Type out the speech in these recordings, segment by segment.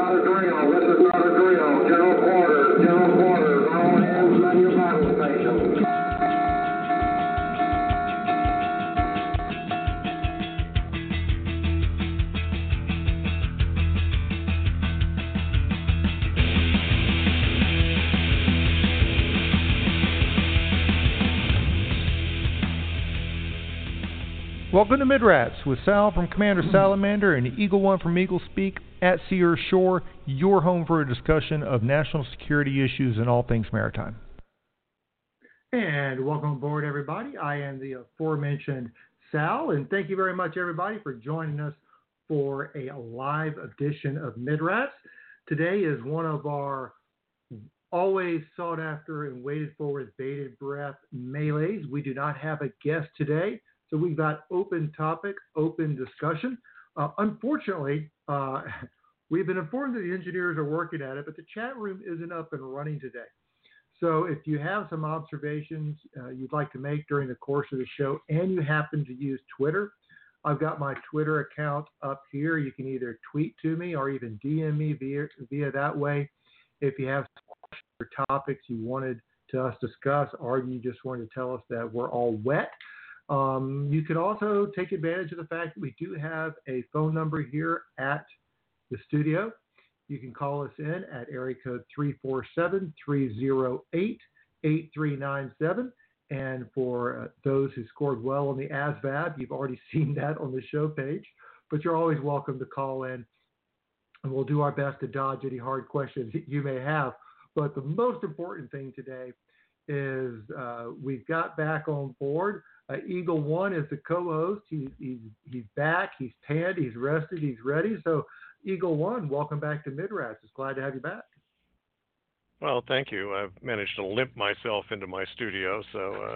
not a drill. This is not a drill. General quarters. General quarters. All hands man your battle stations. Welcome to Midrats with Sal from Commander Salamander and Eagle One from Eagle Speak at Sea or Shore, your home for a discussion of national security issues and all things maritime. And welcome aboard, everybody. I am the aforementioned Sal, and thank you very much, everybody, for joining us for a live edition of Midrats. Today is one of our always sought after and waited for with bated breath melees. We do not have a guest today. So we've got open topic, open discussion. Unfortunately, we've been informed that the engineers are working at it, but the chat room isn't up and running today. So if you have some observations you'd like to make during the course of the show and you happen to use Twitter, I've got my Twitter account up here. You can either tweet to me or even DM me via that way. If you have questions or topics you wanted us to discuss, or you just wanted to tell us that we're all wet, you can also take advantage of the fact that we do have a phone number here at the studio. You can call us in at area code 347-308-8397. And for those who scored well on the ASVAB, you've already seen that on the show page. But you're always welcome to call in, and we'll do our best to dodge any hard questions that you may have. But the most important thing today is we've got back on board. Eagle One is the co-host. He's back. He's tanned. He's rested. He's ready. So, Eagle One, welcome back to Midrats. It's glad to have you back. Well, thank you. I've managed to limp myself into my studio, so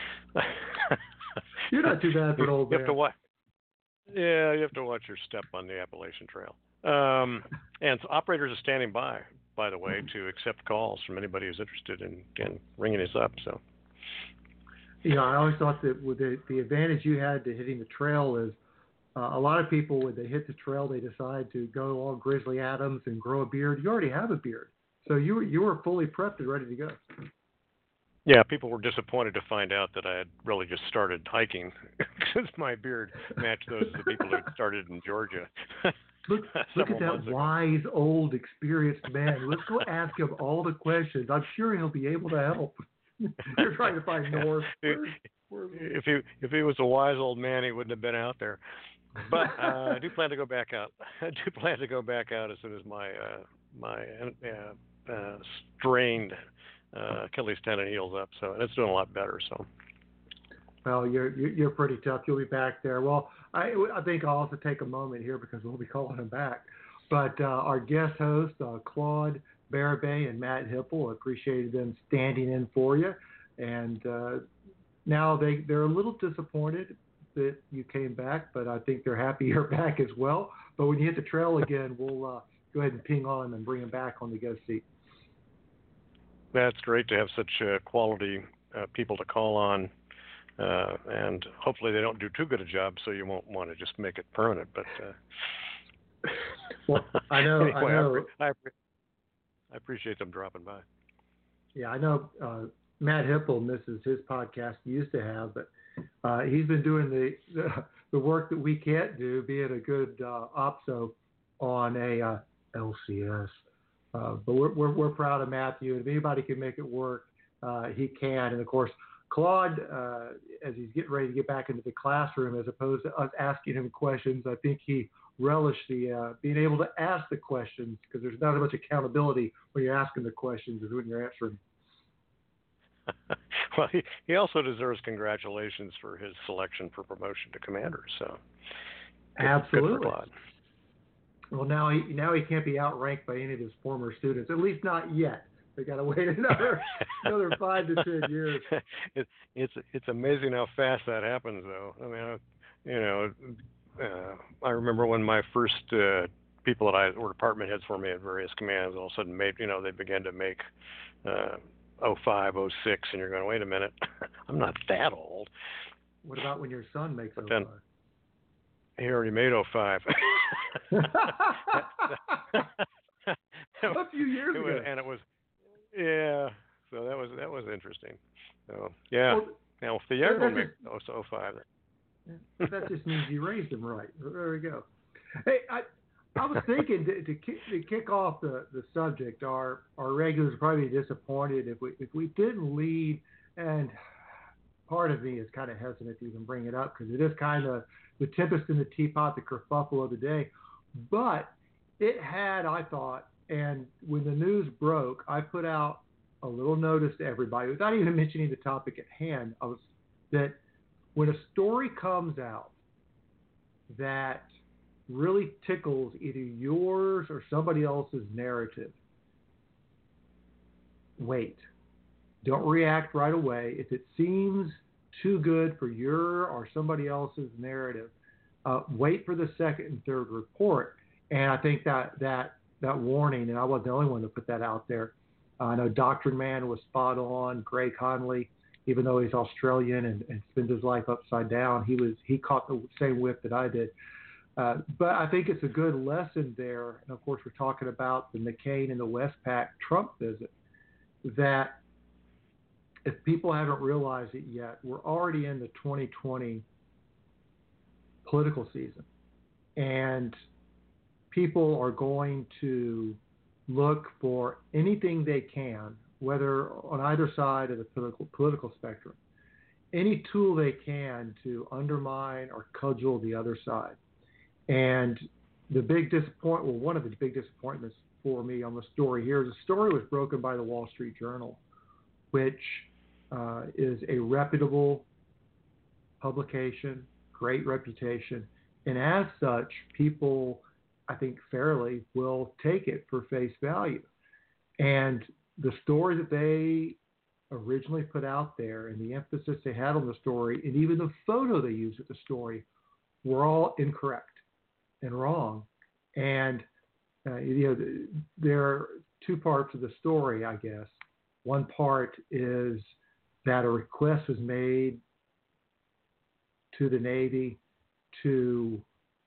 you're not too bad for an old man. You have to watch your step on the Appalachian Trail. And so operators are standing by the way, to accept calls from anybody who's interested in ringing us up. So. You know, I always thought that with the advantage you had to hitting the trail is a lot of people, when they hit the trail, they decide to go all Grizzly Adams and grow a beard. You already have a beard. So you were fully prepped and ready to go. Yeah, people were disappointed to find out that I had really just started hiking because my beard matched those of the people who had started in Georgia. Look at that wise, old, experienced man. Let's go ask him all the questions. I'm sure he'll be able to help. You're trying to find north. If he was a wise old man, he wouldn't have been out there. But I do plan to go back out. I do plan to go back out as soon as my strained Achilles tendon heals up. So and it's doing a lot better. So. Well, you're pretty tough. You'll be back there. Well, I think I'll also take a moment here because we'll be calling him back. But our guest host, Claude Barabay and Matt Hipple, appreciated them standing in for you. And now they're a little disappointed that you came back, but I think they're happy you're back as well. But when you hit the trail again, we'll go ahead and ping on him and bring him back on the guest seat. That's great to have such quality people to call on. And hopefully they don't do too good a job, so you won't want to just make it permanent. But well, I know. Anyway, I know. I appreciate them dropping by. Yeah, I know. Matt Hipple misses his podcast he used to have, but he's been doing the work that we can't do, being a good opso on a LCS. But we're proud of Matthew, and if anybody can make it work, he can. And of course, Claude, as he's getting ready to get back into the classroom, as opposed to us asking him questions, I think he relished the being able to ask the questions, because there's not as much accountability when you're asking the questions as when you're answering. Well, he also deserves congratulations for his selection for promotion to commander. So absolutely. Good for Claude. Well, now he can't be outranked by any of his former students, at least not yet. They got to wait another 5 to 10 years. It's amazing how fast that happens, though. I mean, I remember when my first people that were department heads for me at various commands all of a sudden they began to make 05, 06, and you're going, wait a minute, I'm not that old. What about when your son makes 05? Then, he already made 05. A few years ago. And it was, yeah. So that was interesting. So yeah. Well, now if the younger one just, makes 05. that just means you raised them right. There we go. Hey, I was thinking to kick off the subject, our regulars are probably disappointed if we didn't lead, and part of me is kind of hesitant to even bring it up because it is kind of the tempest in the teapot, the kerfuffle of the day. But it had, I thought, and when the news broke, I put out a little notice to everybody without even mentioning the topic at hand. That when a story comes out that really tickles either yours or somebody else's narrative, wait. Don't react right away. If it seems too good for your or somebody else's narrative, wait for the second and third report. And I think that warning, and I wasn't the only one to put that out there. I know Doctrine Man was spot on. Greg Conley, even though he's Australian and spends his life upside down, he caught the same whiff that I did. But I think it's a good lesson there. And of course, we're talking about the McCain and the Westpac Trump visit. That if people haven't realized it yet, we're already in the 2020 political season. And people are going to look for anything they can, whether on either side of the political spectrum, any tool they can to undermine or cudgel the other side. And the big one of the big disappointments for me on the story here is the story was broken by the Wall Street Journal, which is a reputable publication, great reputation, and as such, people, I think fairly, will take it for face value. And the story that they originally put out there and the emphasis they had on the story and even the photo they used with the story were all incorrect and wrong. And there are two parts of the story, I guess. One part is that a request was made to the Navy to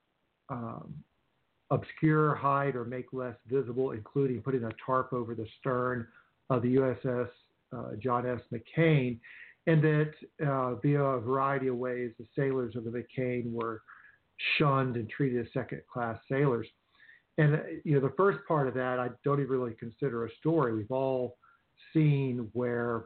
obscure, hide, or make less visible, including putting a tarp over the stern of the USS John S. McCain, and that via a variety of ways, the sailors of the McCain were shunned and treated as second-class sailors. And the first part of that, I don't even really consider a story. We've all seen where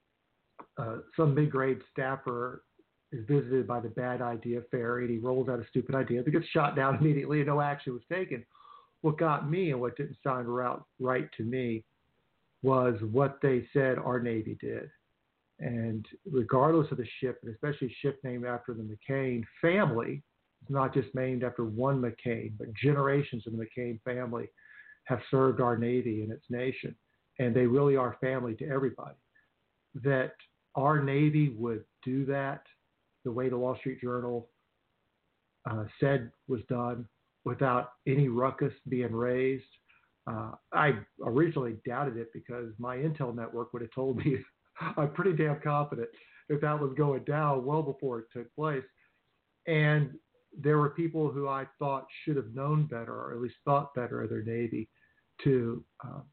some mid-grade staffer is visited by the bad idea fairy, and he rolls out a stupid idea that gets shot down immediately and no action was taken. What got me and what didn't sound right to me was what they said our Navy did. And regardless of the ship, and especially a ship named after the McCain family, it's not just named after one McCain, but generations of the McCain family have served our Navy and its nation. And they really are family to everybody. That our Navy would do that the way the Wall Street Journal said was done without any ruckus being raised. I originally doubted it because my intel network would have told me I'm pretty damn confident if that was going down well before it took place. And there were people who I thought should have known better, or at least thought better of their Navy, to,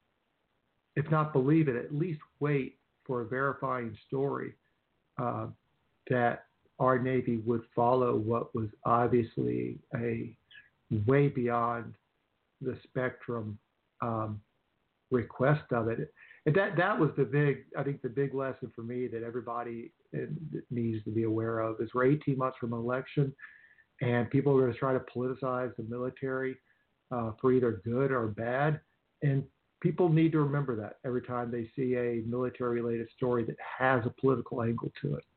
if not believe it, at least wait for a verifying story that our Navy would follow what was obviously a way beyond the spectrum request of it. And that was the big lesson for me that everybody needs to be aware of is we're 18 months from an election, and people are going to try to politicize the military for either good or bad. And people need to remember that every time they see a military-related story that has a political angle to it.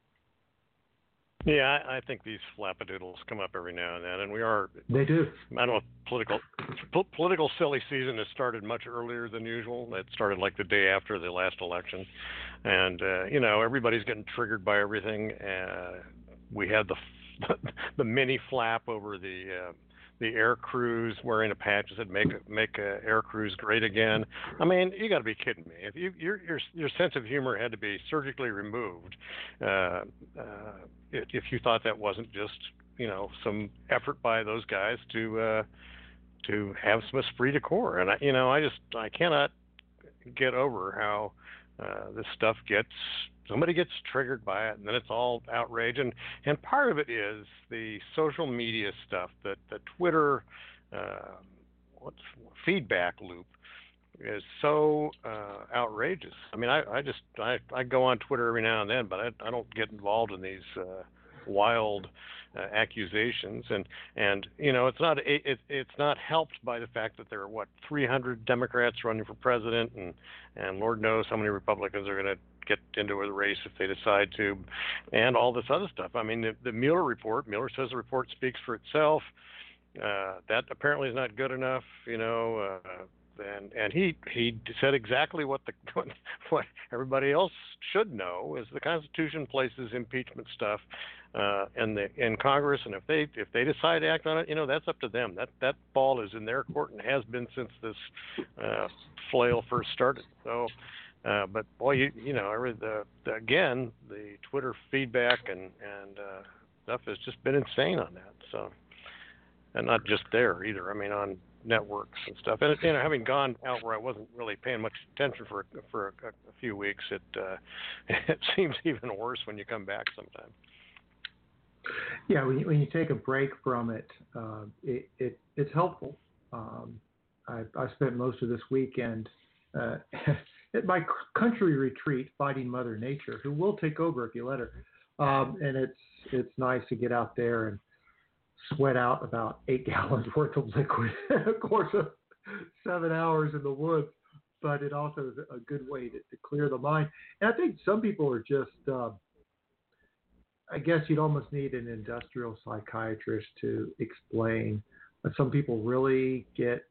Yeah, I think these flappadoodles come up every now and then, and They do. I don't know, political silly season has started much earlier than usual. It started like the day after the last election, and everybody's getting triggered by everything. We had the mini flap over the air crews wearing a patch that said "Make air crews great again." I mean, you got to be kidding me! If your sense of humor had to be surgically removed, if you thought that wasn't just some effort by those guys to to have some esprit de corps. And I cannot get over how this stuff somebody gets triggered by it, and then it's all outrage. And part of it is the social media stuff, that the Twitter feedback loop is so outrageous. I mean, I go on Twitter every now and then, but I don't get involved in these wild accusations, and it's not helped by the fact that there are 300 Democrats running for president, and Lord knows how many Republicans are going to get into the race if they decide to, and all this other stuff. I mean, the Mueller report. Mueller says the report speaks for itself. That apparently is not good enough, and he said exactly what everybody else should know is the Constitution places impeachment stuff in Congress, and if they decide to act on it, that's up to them. That ball is in their court and has been since this flail first started. So, but boy, again, the Twitter feedback and stuff has just been insane on that. So, and not just there either. I mean, on networks and stuff. And having gone out where I wasn't really paying much attention for a few weeks, it seems even worse when you come back sometimes. Yeah, when you take a break from it, it's helpful. I spent most of this weekend at my country retreat fighting Mother Nature, who will take over if you let her. And it's nice to get out there and sweat out about 8 gallons worth of liquid in a course of 7 hours in the woods. But it also is a good way to clear the mind. And I think some people are just, I guess you'd almost need an industrial psychiatrist to explain. But some people really get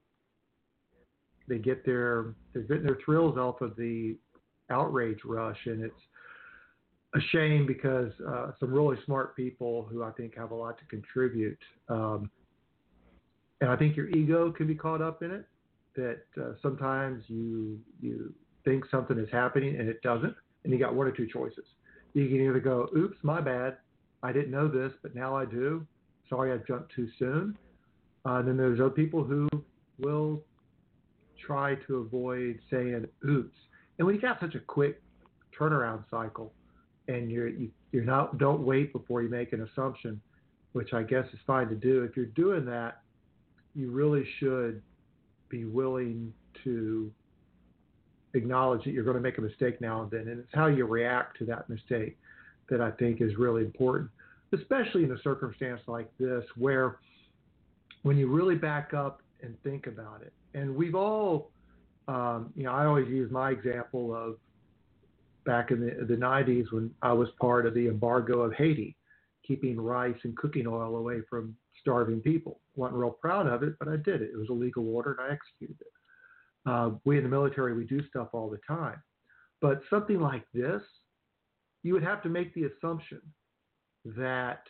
their thrills off of the outrage rush, and it's a shame because some really smart people who I think have a lot to contribute, and I think your ego can be caught up in it. That sometimes you think something is happening and it doesn't, and you got one or two choices. You can either go, "Oops, my bad, I didn't know this, but now I do. Sorry, I jumped too soon." And then there's other people who will try to avoid saying "oops." And when you got such a quick turnaround cycle, and don't wait before you make an assumption, which I guess is fine to do. If you're doing that, you really should be willing to acknowledge that you're going to make a mistake now and then, and it's how you react to that mistake that I think is really important, especially in a circumstance like this where when you really back up and think about it. And we've all, I always use my example of back in the 90s when I was part of the embargo of Haiti, keeping rice and cooking oil away from starving people. Wasn't real proud of it, but I did it. It was a legal order, and I executed it. We in the military, we do stuff all the time. But something like this, you would have to make the assumption that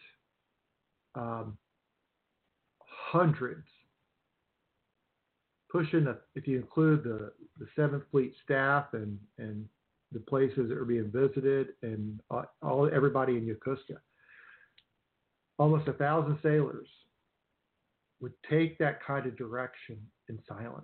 hundreds, if you include the 7th Fleet staff and the places that are being visited and everybody in Yokosuka, almost 1,000 sailors would take that kind of direction in silence.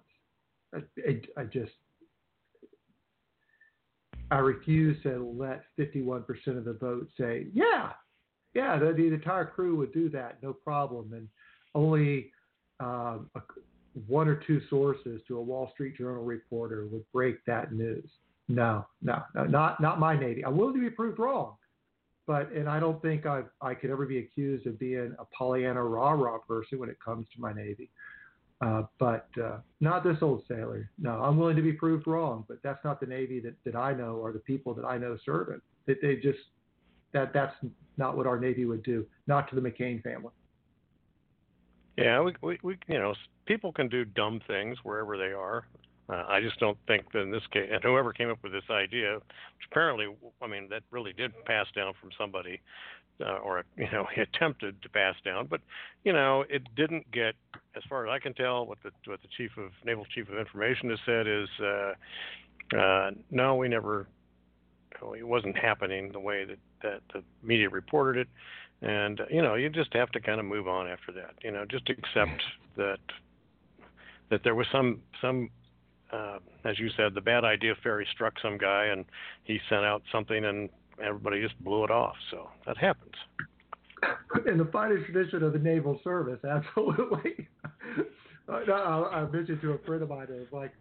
I refuse to let 51% of the vote say, yeah, the entire crew would do that, no problem. And only one or two sources to a Wall Street Journal reporter would break that news. No, not my Navy. I'm willing to be proved wrong, and I don't think I could ever be accused of being a Pollyanna rah-rah person when it comes to my Navy. But not this old sailor. No, I'm willing to be proved wrong, but that's not the Navy that I know or the people that I know serve it. That's not what our Navy would do, not to the McCain family. Yeah, we people can do dumb things wherever they are. I just don't think that in this case, and whoever came up with this idea, which apparently, that really did pass down from somebody, or he attempted to pass down, but it didn't get, as far as I can tell, what the Naval Chief of Information has said is, no, we never, it wasn't happening the way that the media reported it, and you just have to kind of move on after that, just accept that that there was some as you said, the bad idea fairy struck some guy, and he sent out something, and everybody just blew it off. So that happens. In the finest tradition of the naval service, absolutely. I mentioned to a friend of mine, it was like,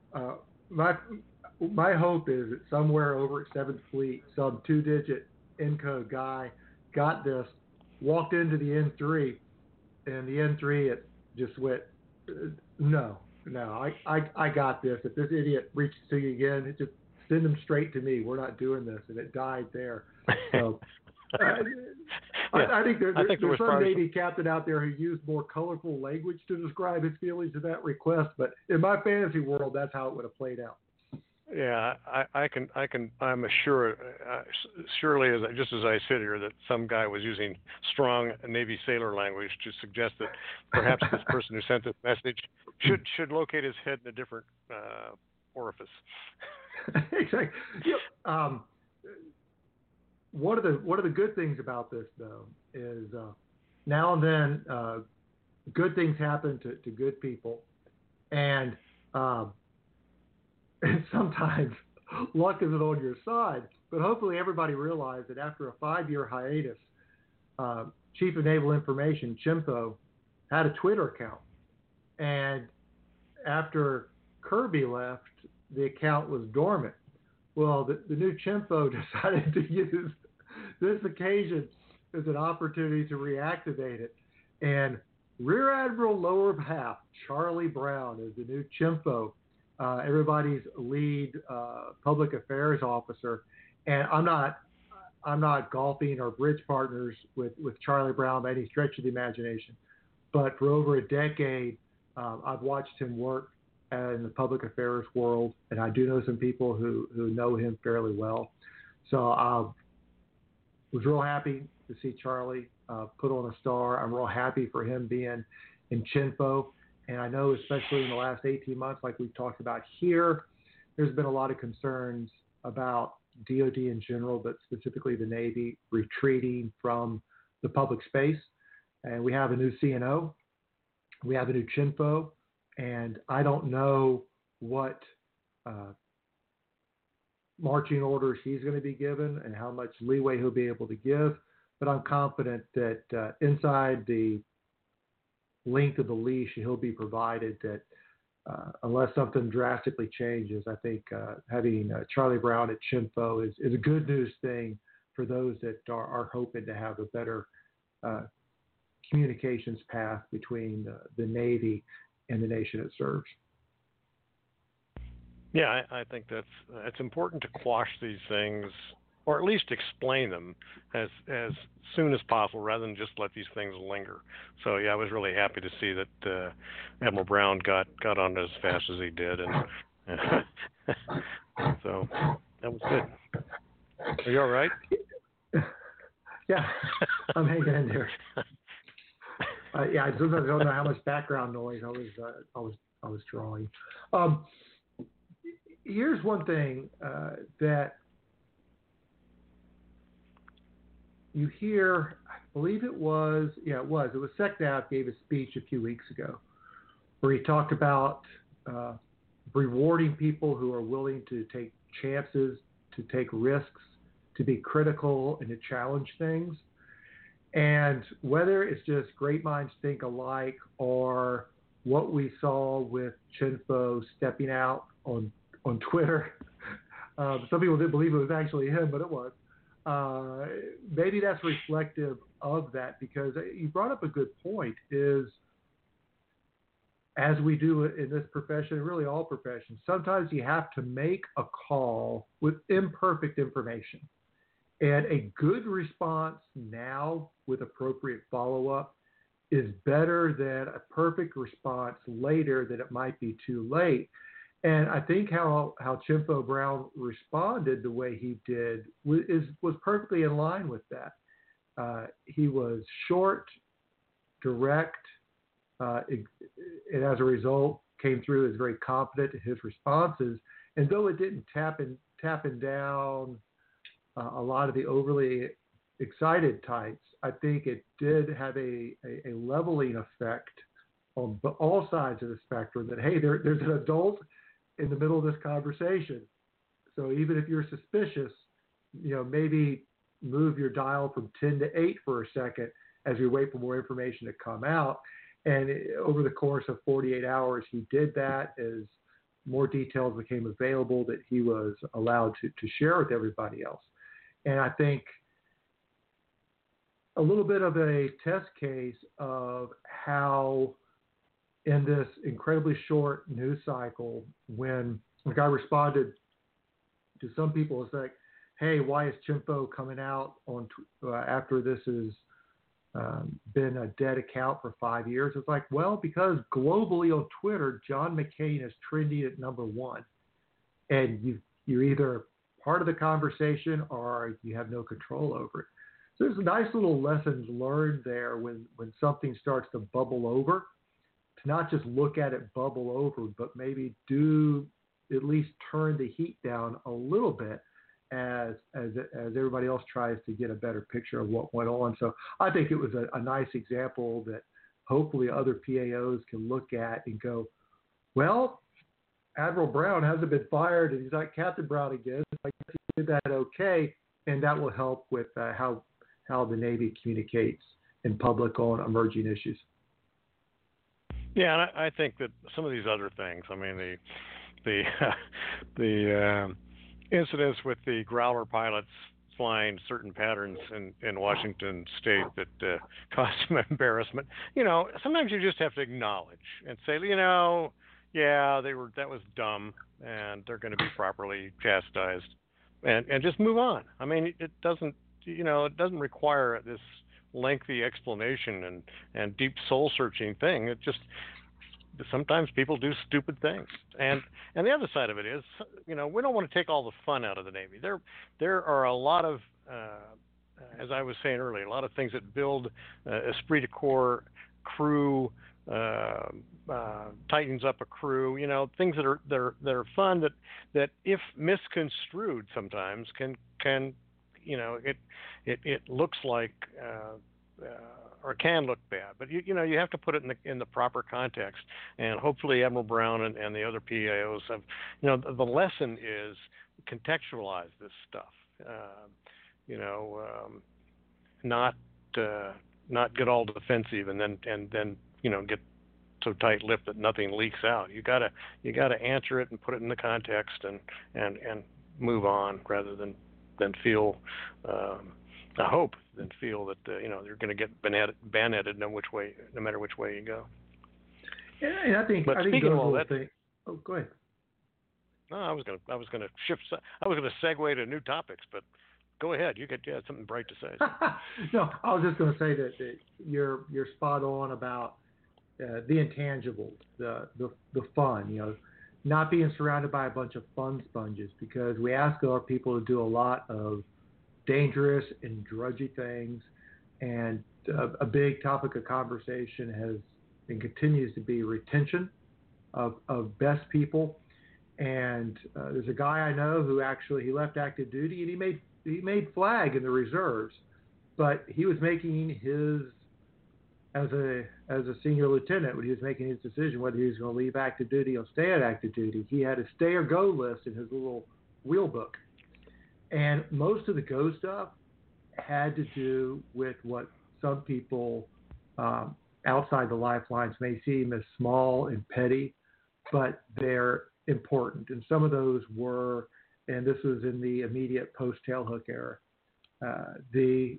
my hope is that somewhere over at 7th Fleet, some 2-digit encode guy got this, walked into the N3, and the N3, it just went, no, I got this. If this idiot reaches to you again, it just send him straight to me. We're not doing this. And it died there. So I think there's some Navy captain out there who used more colorful language to describe his feelings of that request. But in my fantasy world, that's how it would have played out. Yeah, I'm assured, surely, just as I sit here, that some guy was using strong Navy sailor language to suggest that perhaps this person who sent this message should locate his head in a different orifice. Exactly. One of the good things about this, though, is now and then good things happen to good people, and sometimes luck isn't on your side. But hopefully everybody realized that after a 5-year hiatus, Chief of Naval Information, CHMPO, had a Twitter account. And after Kirby left, the account was dormant. Well, the new CHMPO decided to use this occasion as an opportunity to reactivate it. And Rear Admiral Lower Half Charlie Brown is the new CHMPO, everybody's lead public affairs officer. And I'm not golfing or bridge partners with Charlie Brown by any stretch of the imagination. But for over a decade, I've watched him work in the public affairs world, and I do know some people who know him fairly well. So I was real happy to see Charlie put on a star. I'm real happy for him being in CHMPO. And I know, especially in the last 18 months, like we've talked about here, there's been a lot of concerns about DOD in general, but specifically the Navy retreating from the public space. And we have a new CNO. We have a new CHMPO. And I don't know what marching orders he's going to be given and how much leeway he'll be able to give. But I'm confident that inside the length of the leash he'll be provided, that unless something drastically changes, I think having Charlie Brown at CHMPO is a good news thing for those that are hoping to have a better communications path between the Navy and the nation it serves. Yeah, I think it's important to quash these things, or at least explain them as soon as possible, rather than just let these things linger. So yeah, I was really happy to see that Admiral Brown got on as fast as he did, and so that was good. Are you all right? Yeah, I'm hanging in there. Yeah, I don't know how much background noise I was drawing. Here's one thing that you hear. I believe it was SecNav gave a speech a few weeks ago where he talked about rewarding people who are willing to take chances, to take risks, to be critical, and to challenge things. And whether it's just great minds think alike or what we saw with CHMPO stepping out on Twitter, some people didn't believe it was actually him, but it was. Maybe that's reflective of that, because you brought up a good point, is as we do in this profession, really all professions, sometimes you have to make a call with imperfect information. And a good response now with appropriate follow-up is better than a perfect response later that it might be too late. And I think how CHMPO Brown responded the way he did was perfectly in line with that. He was short, direct, and as a result came through as very confident in his responses. And though it didn't tapping down a lot of the overly excited types, I think it did have a leveling effect on all sides of the spectrum that, hey, there's an adult in the middle of this conversation. So even if you're suspicious, maybe move your dial from 10 to 8 for a second as we wait for more information to come out. And over the course of 48 hours, he did that as more details became available that he was allowed to share with everybody else. And I think a little bit of a test case of how in this incredibly short news cycle, when the guy responded to some people, it's like, hey, why is Chimpo coming out on after this has been a dead account for 5 years? It's like, well, because globally on Twitter, John McCain is trending at number one. And you're either part of the conversation or you have no control over it. So there's nice little lessons learned there when something starts to bubble over, to not just look at it bubble over, but maybe do at least turn the heat down a little bit as everybody else tries to get a better picture of what went on. So I think it was a nice example that hopefully other PAOs can look at and go, well, Admiral Brown hasn't been fired and he's not Captain Brown again. I guess he did that okay, and that will help with how the Navy communicates in public on emerging issues. Yeah, and I think that some of these other things, I mean, the incidents with the Growler pilots flying certain patterns in Washington State that caused some embarrassment. Sometimes you just have to acknowledge and say, yeah, that was dumb, and they're going to be properly chastised, and just move on. I mean, it doesn't require this lengthy explanation and deep soul searching thing. It just, sometimes people do stupid things, and the other side of it is, we don't want to take all the fun out of the Navy. There are a lot of, as I was saying earlier, a lot of things that build esprit de corps, crew, tightens up a crew. Things that are fun that if misconstrued sometimes can it looks like. Or can look bad, but you have to put it in the proper context, and hopefully Admiral Brown and the other PAOs have, the lesson is contextualize this stuff, not get all defensive and then get so tight-lipped that nothing leaks out. You gotta answer it and put it in the context and move on rather than feel. I hope then feel that you're going to get bayoneted no matter which way you go. Yeah, and I think speaking of all that, oh, go ahead. No, I was going to shift. I was going to segue to new topics, but go ahead. You had something bright to say. No, I was just going to say that you're spot on about the intangibles, the fun. Not being surrounded by a bunch of fun sponges, because we ask our people to do a lot of dangerous and drudgy things, and a big topic of conversation has and continues to be retention of best people. And there's a guy I know who actually he left active duty and he made flag in the reserves, but he was making his as a senior lieutenant when he was making his decision whether he was going to leave active duty or stay at active duty. He had a stay or go list in his little wheel book. And most of the go stuff had to do with what some people outside the lifelines may seem as small and petty, but they're important. And some of those were, and this was in the immediate post-tailhook era, the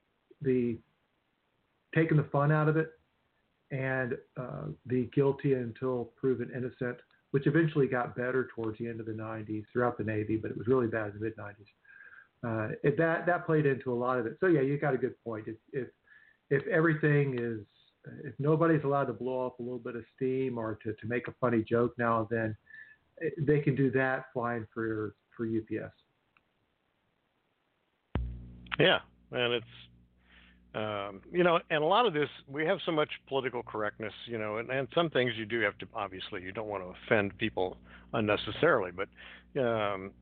taking the fun out of it, and the guilty until proven innocent, which eventually got better towards the end of the 90s throughout the Navy, but it was really bad in the mid-90s. That played into a lot of it. So yeah, you got a good point. If everything is, if nobody's allowed to blow off a little bit of steam or to make a funny joke now and then, they can do that flying for UPS. Yeah, and it's and a lot of this, we have so much political correctness, and some things you do have to, obviously, you don't want to offend people unnecessarily, but, and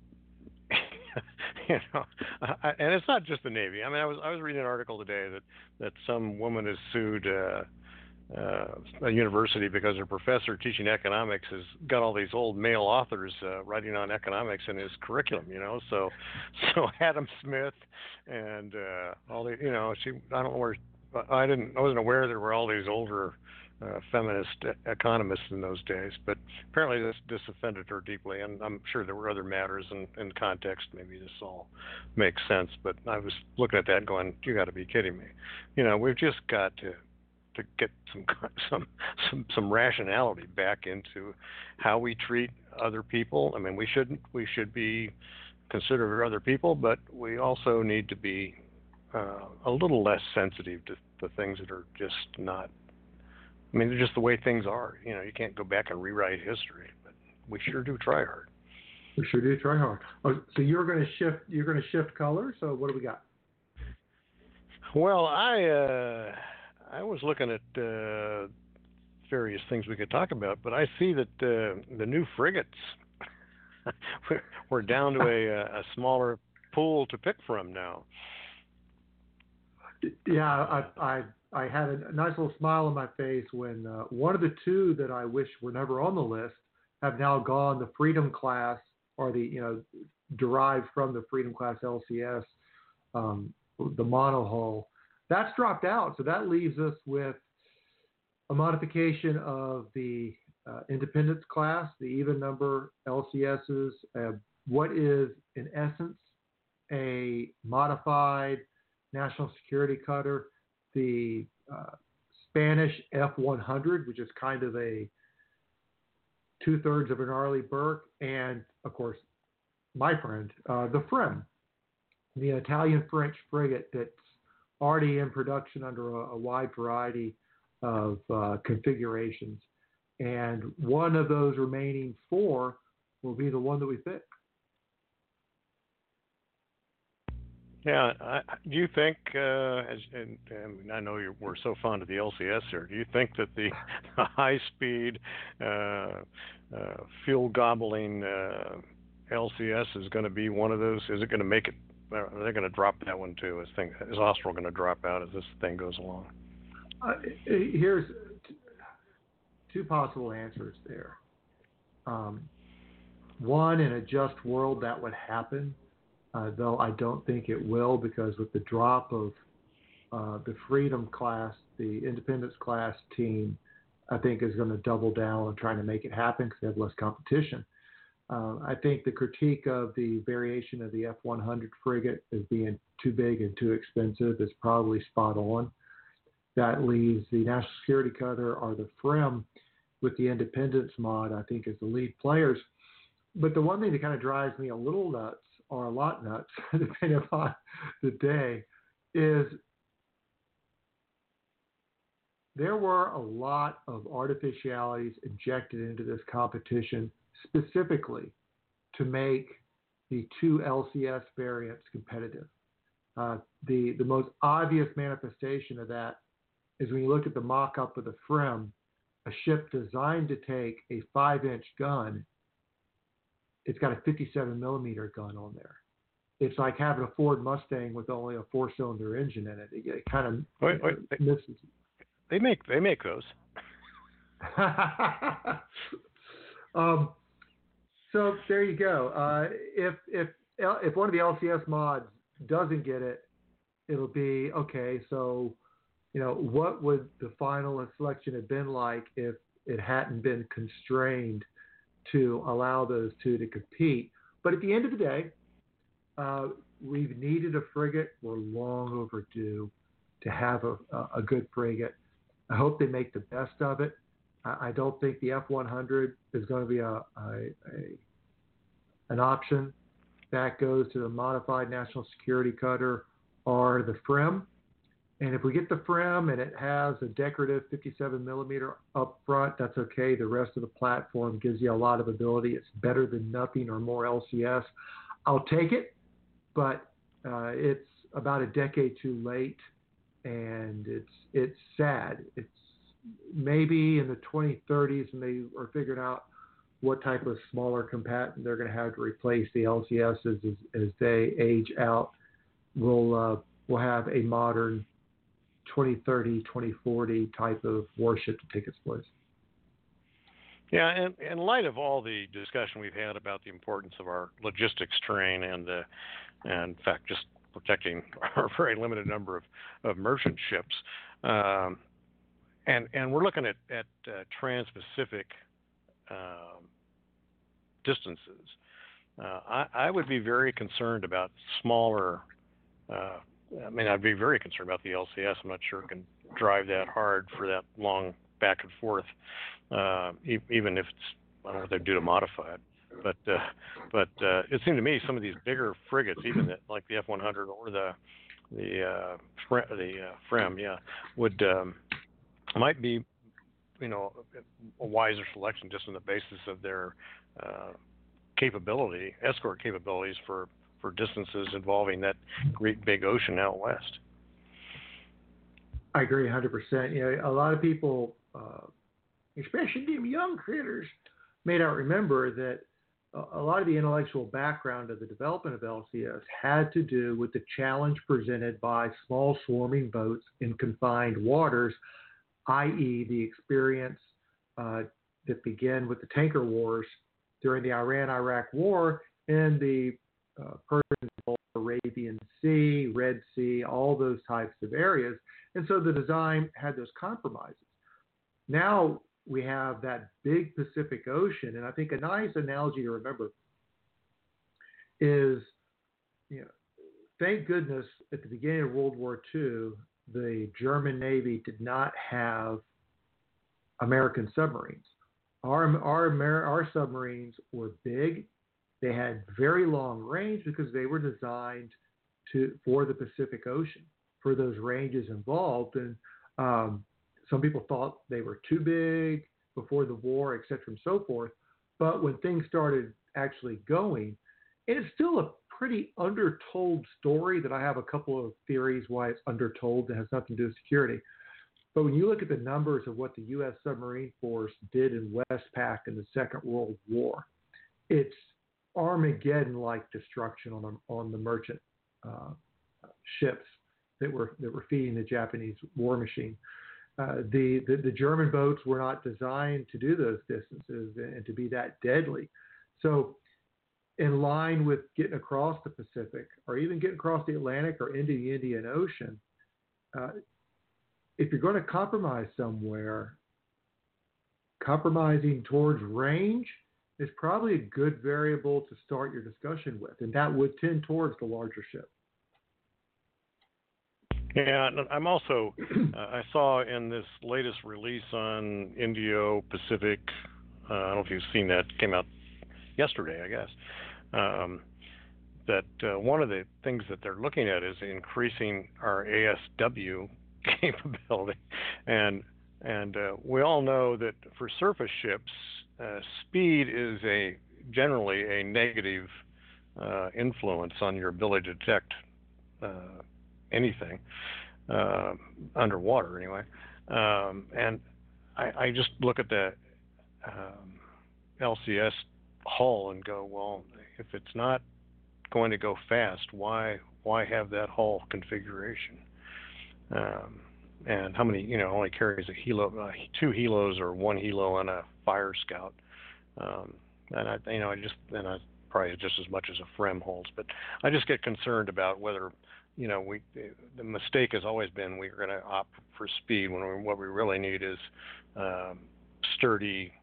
it's not just the Navy. I mean, I was reading an article today that some woman has sued a university because their professor teaching economics has got all these old male authors writing on economics in his curriculum, So Adam Smith and all the, I don't know where, I wasn't aware there were all these older feminist economists in those days, but apparently this offended her deeply, and I'm sure there were other matters in context. Maybe this all makes sense, but I was looking at that going, you got to be kidding me. We've just got to get some rationality back into how we treat other people. I mean, we should be considerate of other people, but we also need to be a little less sensitive to the things that are just not. I mean, they're just the way things are. You can't go back and rewrite history, but we sure do try hard. We sure do try hard. Oh, so you're going to shift color. So what do we got? Well, I was looking at various things we could talk about, but I see that the new frigates, we're down to a smaller pool to pick from now. Yeah, I had a nice little smile on my face when one of the two that I wish were never on the list have now gone. The Freedom class, or the derived from the Freedom class LCS, the monohull. That's dropped out, so that leaves us with a modification of the Independence class, the even number LCSs. What is, in essence, a modified national security cutter, the Spanish F-100, which is kind of a 2/3 of an Arleigh Burke, and, of course, my friend, the FREMM, the Italian-French frigate that's already in production under a wide variety of configurations. And one of those remaining four will be the one that we pick. Yeah, do you think, and I know we're so fond of the LCS here, do you think that the high-speed, fuel-gobbling LCS is going to be one of those? Is it going to make it? Are they going to drop that one too? Is Austral going to drop out as this thing goes along? Here's two possible answers there. One, in a just world, that would happen, though I don't think it will, because with the drop of the Freedom class, the Independence class team, I think is going to double down on trying to make it happen because they have less competition. I think the critique of the variation of the F-100 frigate as being too big and too expensive is probably spot on. That leaves the National Security Cutter or the FREMM with the Independence mod, I think, as the lead players. But the one thing that kind of drives me a little nuts, or a lot nuts, depending upon the day, is there were a lot of artificialities injected into this competition specifically to make the two LCS variants competitive. The most obvious manifestation of that is when you look at the mock-up of the FREMM, a ship designed to take a 5-inch gun, it's got a 57 millimeter gun on there. It's like having a Ford Mustang with only a 4-cylinder engine in it. It kind of misses. They make those. So there you go. If one of the LCS mods doesn't get it, it'll be okay. So, what would the final selection have been like if it hadn't been constrained to allow those two to compete? But at the end of the day, we've needed a frigate. We're long overdue to have a good frigate. I hope they make the best of it. I don't think the F-100 is going to be an option. That goes to the modified national security cutter or the FREMM. And if we get the FREMM and it has a decorative 57 millimeter up front, that's okay. The rest of the platform gives you a lot of ability. It's better than nothing or more LCS. I'll take it, but it's about a decade too late, and it's sad. It's maybe in the 2030s when they are figuring out what type of smaller combatant they're going to have to replace the LCSs as they age out. We'll have a modern 2030, 2040 type of warship to take its place. Yeah, and in light of all the discussion we've had about the importance of our logistics train and in fact, just protecting our very limited number of merchant ships, and we're looking at trans-Pacific distances. I would be very concerned about smaller. I'd be very concerned about the LCS. I'm not sure it can drive that hard for that long back and forth, even if it's, I don't know what they do to modify it. But it seemed to me some of these bigger frigates, even like the F-100 or the FREM, would might be, a wiser selection just on the basis of their escort capabilities for distances involving that great big ocean out west. I agree 100%. A lot of people, especially them young critters, may not remember that a lot of the intellectual background of the development of LCS had to do with the challenge presented by small swarming boats in confined waters, i.e. the experience that began with the tanker wars during the Iran-Iraq War and the Persian Gulf, Arabian Sea, Red Sea, all those types of areas. And so the design had those compromises. Now we have that big Pacific Ocean, and I think a nice analogy to remember is, thank goodness at the beginning of World War II, the German Navy did not have American submarines. Our submarines were big. They had very long range because they were designed for the Pacific Ocean, for those ranges involved. And some people thought they were too big before the war, et cetera, and so forth. But when things started actually going, and it's still a pretty undertold story that I have a couple of theories why it's undertold that has nothing to do with security. But when you look at the numbers of what the U.S. submarine force did in Westpac in the Second World War, it's Armageddon-like destruction on the merchant ships that were feeding the Japanese war machine. The German boats were not designed to do those distances and to be that deadly. So in line with getting across the Pacific or even getting across the Atlantic or into the Indian Ocean, if you're going to compromise somewhere, compromising towards range is probably a good variable to start your discussion with, and that would tend towards the larger ship. Yeah, I'm also, I saw in this latest release on Indio Pacific, I don't know if you've seen that, came out yesterday, I guess, that one of the things that they're looking at is increasing our ASW capability. And we all know that for surface ships, speed is generally a negative influence on your ability to detect anything underwater anyway. And I just look at the LCS hull and go, well, if it's not going to go fast, why have that hull configuration? And how many, only carries a helo, 2 helos or 1 helo and a fire scout. And I probably just as much as a FREM holds, but I just get concerned about whether, the mistake has always been we're going to opt for speed when what we really need is sturdy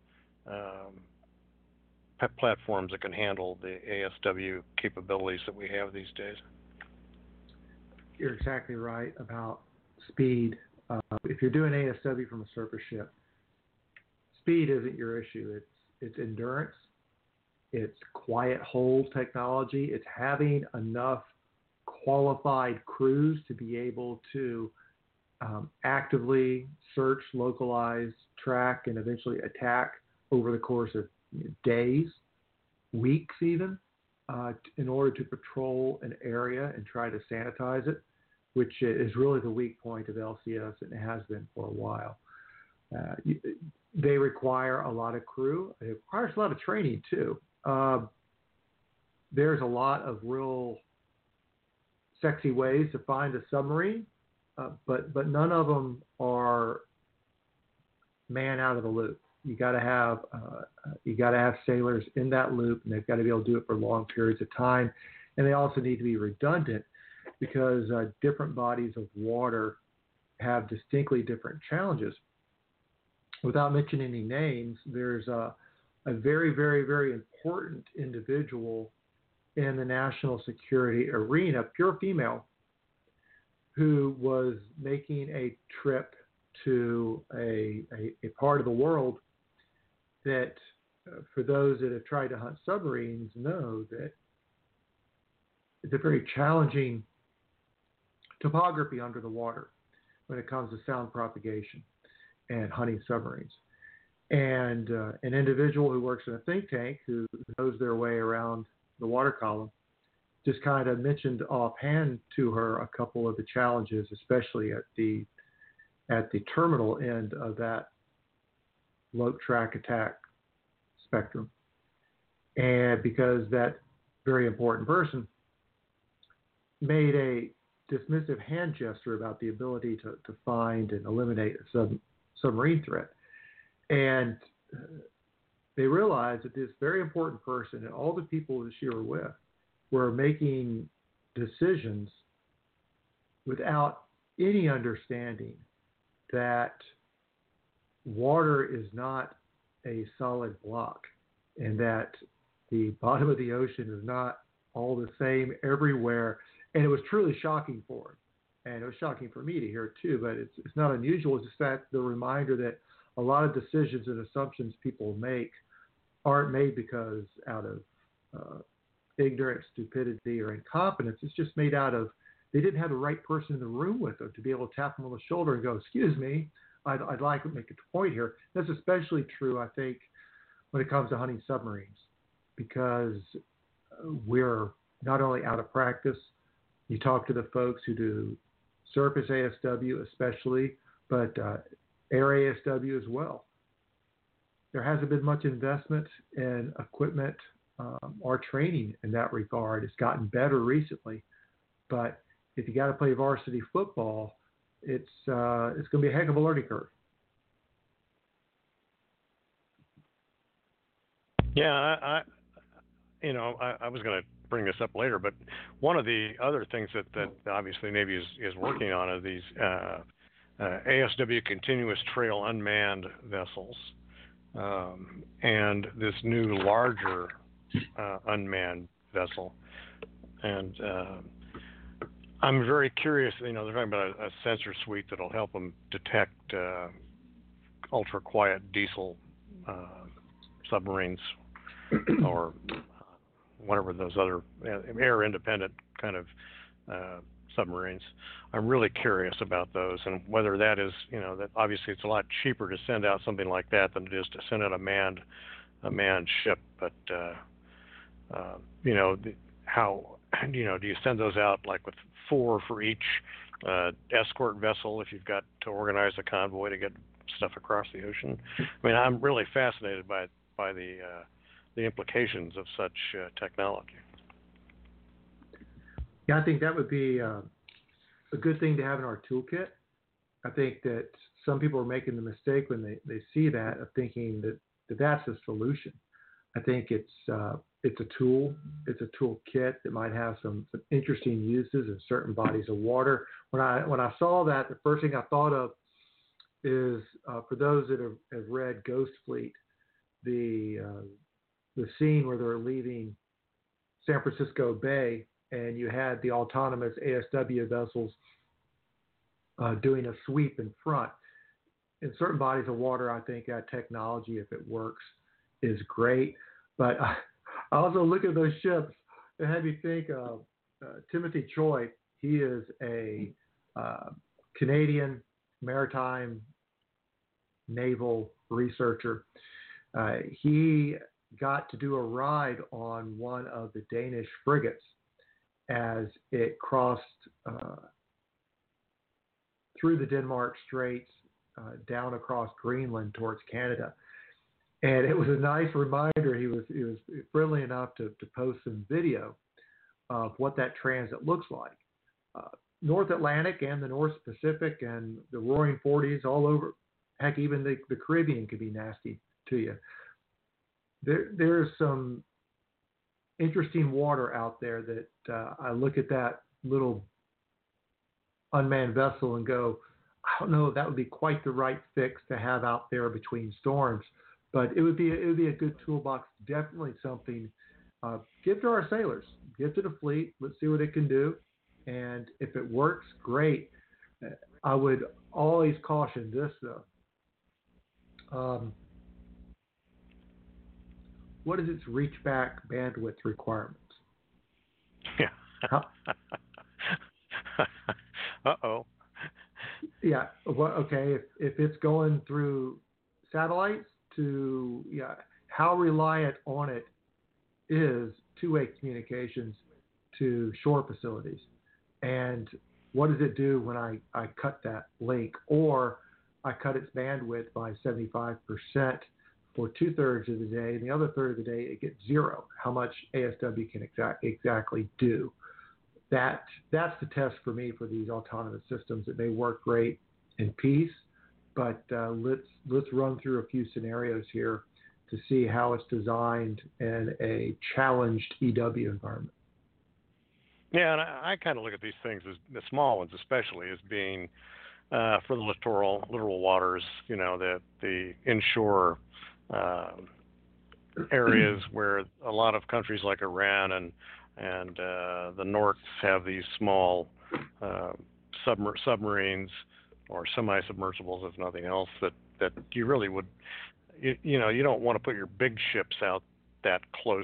platforms that can handle the ASW capabilities that we have these days. You're exactly right about speed. If you're doing ASW from a surface ship, speed isn't your issue. It's endurance. It's quiet hold technology. It's having enough qualified crews to be able to actively search, localize, track, and eventually attack over the course of days, weeks even, in order to patrol an area and try to sanitize it, which is really the weak point of LCS, and it has been for a while. They require a lot of crew. It requires a lot of training, too. There's a lot of real sexy ways to find a submarine, but none of them are man out of the loop. You got to have sailors in that loop, and they've got to be able to do it for long periods of time, and they also need to be redundant because different bodies of water have distinctly different challenges. Without mentioning any names, there's a very, very, very important individual in the national security arena, pure female, who was making a trip to a part of the world that, for those that have tried to hunt submarines, know that it's a very challenging topography under the water when it comes to sound propagation and hunting submarines. And an individual who works in a think tank who knows their way around the water column just kind of mentioned offhand to her a couple of the challenges, especially at the terminal end of that lope track attack spectrum. And because that very important person made a dismissive hand gesture about the ability to find and eliminate a submarine threat. And they realized that this very important person and all the people that she were with were making decisions without any understanding that water is not a solid block and that the bottom of the ocean is not all the same everywhere. And it was truly shocking for him. And it was shocking for me to hear it too, but it's not unusual. It's just that the reminder that a lot of decisions and assumptions people make aren't made because out of ignorance, stupidity, or incompetence. It's just made out of they didn't have the right person in the room with them to be able to tap them on the shoulder and go, excuse me, I'd like to make a point here. That's especially true, I think, when it comes to hunting submarines, because we're not only out of practice. You talk to the folks who do surface ASW especially, but air ASW as well. There hasn't been much investment in equipment or training in that regard. It's gotten better recently, but if you got to play varsity football, it's going to be a heck of a learning curve. Yeah, I was going to bring this up later, but one of the other things that obviously Navy is working on are these ASW continuous trail unmanned vessels, and this new larger unmanned vessel. And I'm very curious. They're talking about a sensor suite that'll help them detect ultra quiet diesel submarines or whatever those other air independent kind of submarines. I'm really curious about those and whether that is, that obviously it's a lot cheaper to send out something like that than it is to send out a manned ship. But how do you send those out like with 4 for each escort vessel if you've got to organize a convoy to get stuff across the ocean? I mean, I'm really fascinated by the implications of such technology. Yeah, I think that would be a good thing to have in our toolkit. I think that some people are making the mistake when they see that of thinking that that's a solution. I think it's a tool. It's a toolkit that might have some interesting uses in certain bodies of water. When I saw that, the first thing I thought of is for those that have read Ghost Fleet, the scene where they're leaving San Francisco Bay and you had the autonomous ASW vessels doing a sweep in front. In certain bodies of water, I think that technology, if it works, is great. But I also look at those ships and had me think of Timothy Choi. He is a Canadian maritime naval researcher. He got to do a ride on one of the Danish frigates as it crossed through the Denmark Straits down across Greenland towards Canada. And it was a nice reminder. He was friendly enough to post some video of what that transit looks like. North Atlantic and the North Pacific and the Roaring Forties all over. Heck, even the Caribbean could be nasty to you. There's some interesting water out there that I look at that little unmanned vessel and go, I don't know if that would be quite the right fix to have out there between storms, but it would be a good toolbox. Definitely something. Give to our sailors, give to the fleet. Let's see what it can do, and if it works, great. I would always caution this though. What is its reach back bandwidth requirements? Yeah. How, Uh-oh. Yeah. Well, okay. If it's going through satellites to, how reliant on it is two-way communications to shore facilities, and what does it do when I cut that link, or I cut its bandwidth by 75% for 2/3 of the day, and the other third of the day it gets zero? How much ASW can exactly do? That's the test for me for these autonomous systems. It may work great in peace, but let's run through a few scenarios here to see how it's designed in a challenged EW environment. Yeah, and I kind of look at these things, as the small ones especially, as being for the littoral waters, the inshore areas where a lot of countries like Iran and the North have these small submarines or semi-submersibles, if nothing else, that you really would, you don't want to put your big ships out that close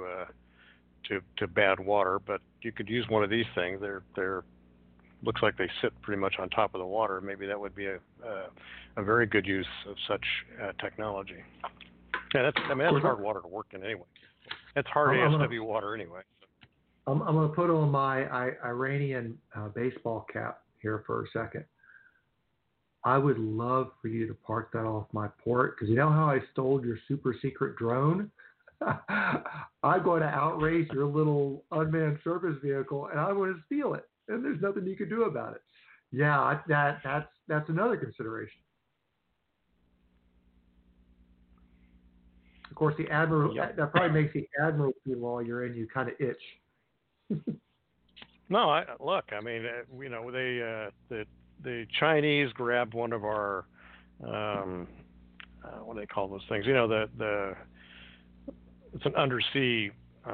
to bad water, but you could use one of these things. They're looks like they sit pretty much on top of the water. Maybe that would be a very good use of such technology. Yeah, that's hard water to work in anyway. That's hard ASW water anyway. I'm going to put on my Iranian baseball cap here for a second. I would love for you to park that off my port, because you know how I stole your super secret drone? I'm going to outrace your little unmanned surface vehicle, and I'm going to steal it, and there's nothing you can do about it. Yeah, that's another consideration. Of course, the admiral that probably makes the admiralty law you're in, you kind of itch. No, the Chinese grabbed one of our what do they call those things? It's an undersea.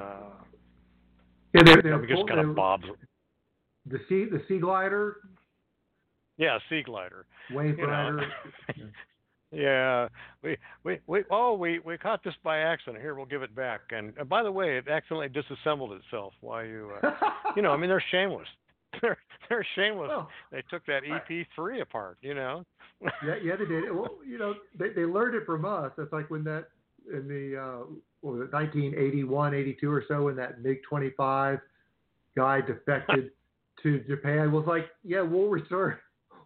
Just kind of bobs. The sea glider. Yeah, sea glider. Wave rider. Yeah, we caught this by accident. Here, we'll give it back. And by the way, it accidentally disassembled itself. Why they're shameless. They're shameless. Well, they took that EP3 apart. Yeah, they did. Well, they learned it from us. It's like when that in the 1981, 82 or so, when that MiG-25 guy defected to Japan, was like, yeah, we'll return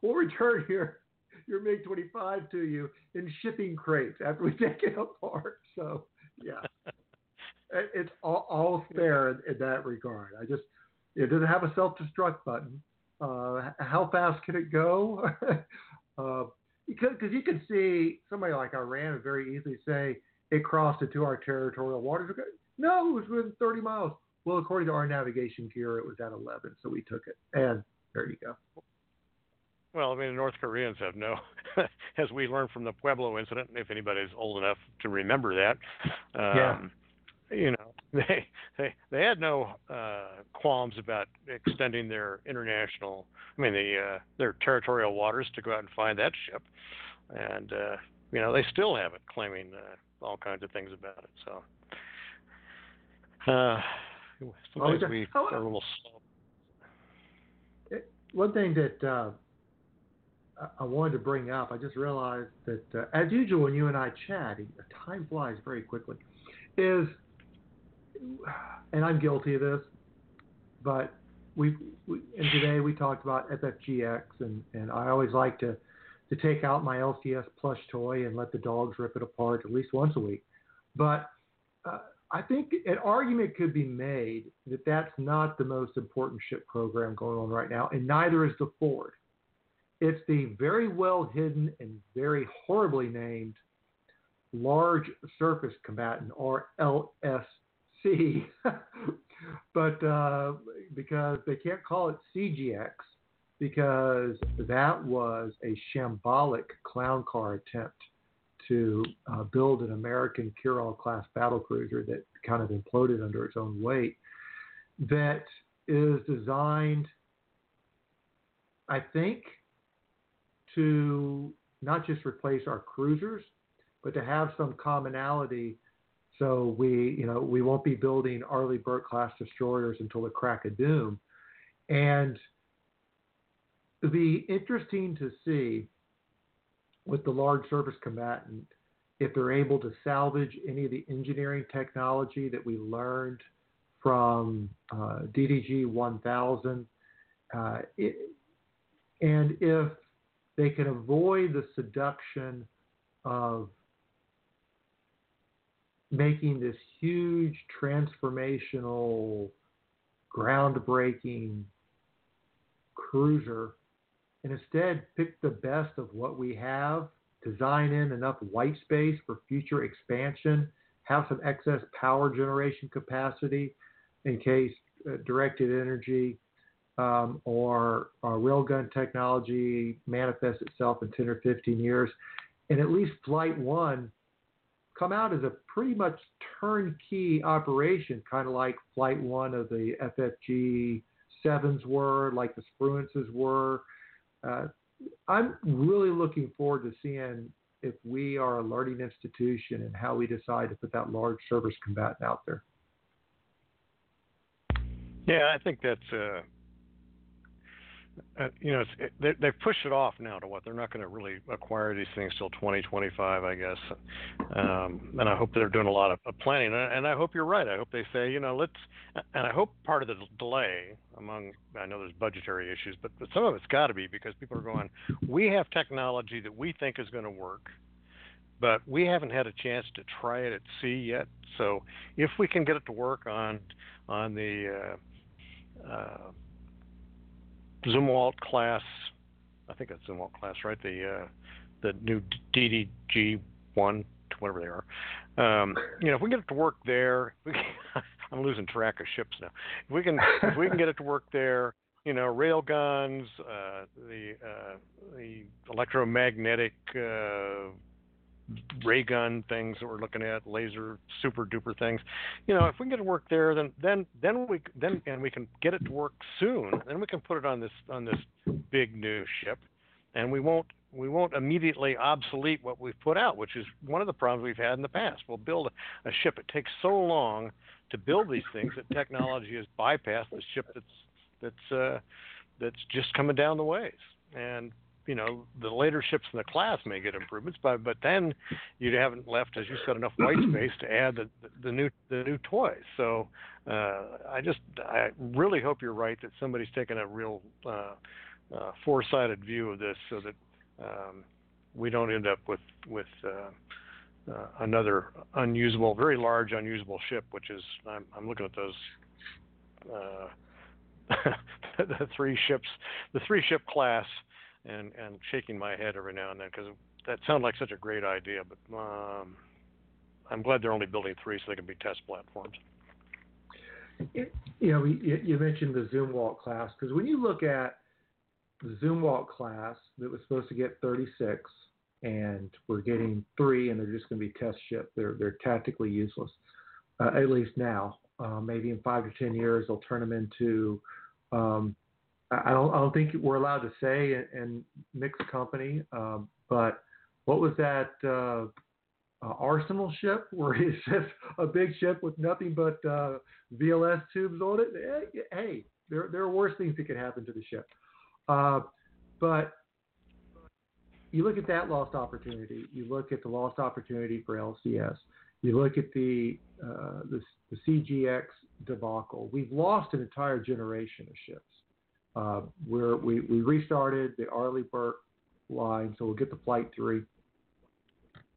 your MiG-25 to you in shipping crates after we take it apart. So, yeah, it's all fair in that regard. It doesn't have a self-destruct button. How fast can it go? Because you can see somebody like Iran would very easily say it crossed into our territorial waters. No, it was within 30 miles. Well, according to our navigation gear, it was at 11, so we took it. And there you go. Well, the North Koreans have no, as we learned from the Pueblo incident, if anybody's old enough to remember that, they had no qualms about extending their their territorial waters to go out and find that ship, and they still have it, claiming all kinds of things about it. So sometimes we are a little slow. One thing that I wanted to bring up, I just realized that as usual when you and I chat, time flies very quickly, and I'm guilty of this, but and today we talked about FFGX, and I always like to take out my LCS plush toy and let the dogs rip it apart at least once a week. But I think an argument could be made that that's not the most important ship program going on right now, and neither is the Ford. It's the very well hidden and very horribly named Large Surface Combatant, or LSC, but because they can't call it CGX, because that was a shambolic clown car attempt to build an American Kyrall-class battlecruiser that kind of imploded under its own weight, that is designed, I think, to not just replace our cruisers, but to have some commonality, so we won't be building Arleigh Burke-class destroyers until the crack of doom. And it'll be interesting to see with the Large Surface Combatant if they're able to salvage any of the engineering technology that we learned from DDG 1000, and if they can avoid the seduction of making this huge transformational, groundbreaking cruiser, and instead pick the best of what we have, design in enough white space for future expansion, have some excess power generation capacity in case directed energy or railgun technology manifests itself in 10 or 15 years, and at least Flight 1 come out as a pretty much turnkey operation, kind of like Flight 1 of the FFG 7s were, like the Spruances were. I'm really looking forward to seeing if we are a learning institution and how we decide to put that Large Surface Combatant out there. Yeah, I think that's they've pushed it off now to what they're not going to really acquire these things till 2025, I guess. And I hope they're doing a lot of planning. And I hope you're right. I hope they say, let's. And I hope part of the delay I know there's budgetary issues, but some of it's got to be because people are going, we have technology that we think is going to work, but we haven't had a chance to try it at sea yet. So if we can get it to work on the Zumwalt class, I think that's Zumwalt class, right? The new DDG 1, whatever they are. If we get it to work there, I'm losing track of ships now. If we can get it to work there, rail guns, the electromagnetic ray gun things that we're looking at, laser super duper things. If we can get it to work there, then we can get it to work soon. Then we can put it on this big new ship, and we won't immediately obsolete what we've put out, which is one of the problems we've had in the past. We'll build a ship. It takes so long to build these things that technology has bypassed the ship that's just coming down the ways. And the later ships in the class may get improvements, but then you haven't left, as you said, enough white space to add the new toys. So I really hope you're right that somebody's taken a real foresighted view of this, so that we don't end up with another unusable, very large unusable ship. Which is I'm looking at those. the three ship class, and shaking my head every now and then, because that sounds like such a great idea. But I'm glad they're only building 3 so they can be test platforms. You mentioned the Zumwalt class, because when you look at the Zumwalt class that was supposed to get 36, and we're getting 3, and they're just going to be test ships. They're tactically useless, at least now. Maybe in 5 to 10 years, they'll turn them into. I don't think we're allowed to say in mixed company, but what was that Arsenal ship where it's just a big ship with nothing but VLS tubes on it? Hey, there are worse things that could happen to the ship. But you look at that lost opportunity. You look at the lost opportunity for LCS. You look at the CGX debacle. We've lost an entire generation of ships. We restarted the Arleigh Burke line, so we'll get the Flight 3.